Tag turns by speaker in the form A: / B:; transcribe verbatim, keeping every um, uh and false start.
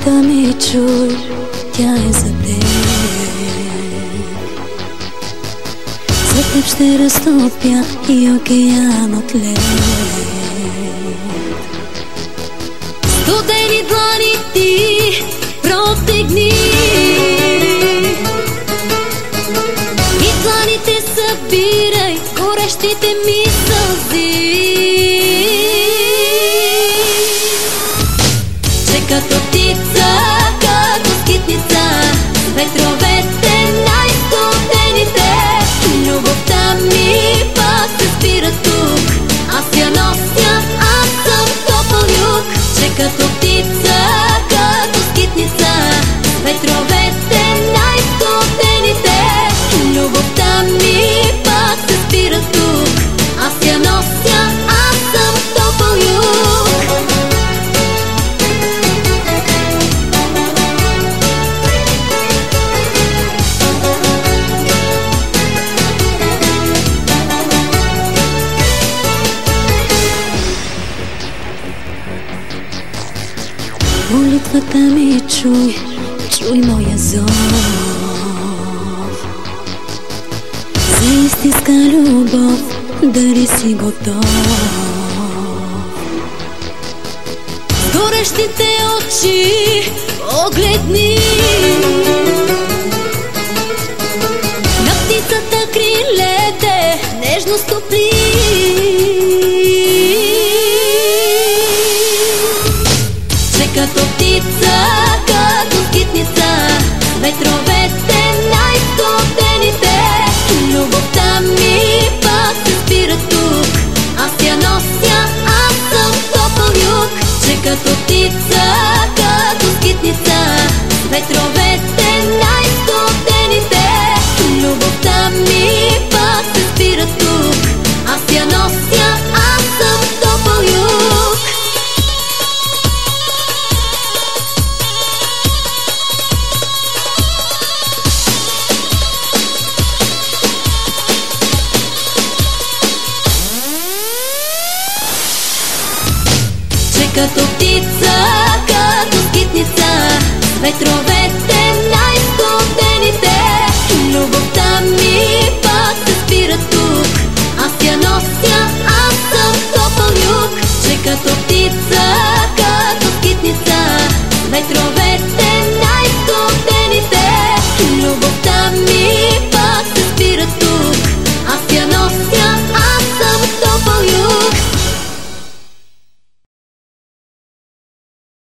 A: Молитвата ми чуй, тя е за теб. За теб ще разтопя и океан от лед. Студени длани ти протегни и дланите събирай горещите ми сълзи. Че като птица, като скитница, ветровете най-студените, любовта ми пак се спира тук. Аз я нося, аз съм топъл юг. Че като птица, като скитница, ветровете най-студените, любовта ми пак се спира тук. Аз я нося, аз съм топъл юг. Молитвата ми чуй, чуй моя зов. За истинска любов, дали си готов? С горещите очи огледни на птицата крилете, нежно стопли. Като птица, като скитница, ветровете най-студените, любовта ми пак се спира тук. Аз я нося, аз съм топъл юг. Че като птица, като скитница, ветровете най-студените, любовта ми пак се спира тук. Аз я нося, аз съм топъл юг. Като птица, като скитница, ветровете най-студените, любовта ми пак се спира тук. Аз я нося, аз съм топъл юг. Че като птица,